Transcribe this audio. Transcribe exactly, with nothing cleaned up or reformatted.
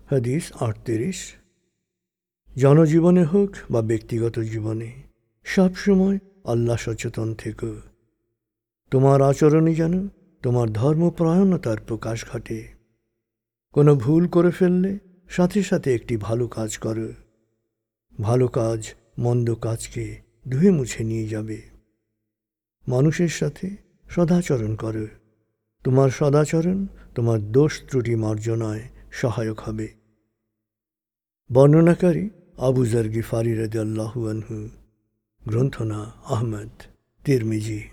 হাদিস আটত্রিশ। জনজীবনে হোক বা ব্যক্তিগত জীবনে সবসময় আল্লাহ সচেতন থেকো। তোমার আচরণে যেন তোমার ধর্মপরায়ণতার প্রকাশ ঘটে। কোনো ভুল করে ফেললে সাথে সাথে একটি ভালো কাজ করো। ভালো কাজ মন্দ কাজকে ধুয়ে মুছে নিয়ে যাবে। মানুষের সাথে সদাচরণ করো। তোমার সদাচরণ তোমার দোষ ত্রুটি মার্জনায় সহায়ক হবে। বর্ণনাকারী আবু যর গিফারি রাদিয়াল্লাহু আনহু। গ্রন্থনা আহমদ, তিরমিজি।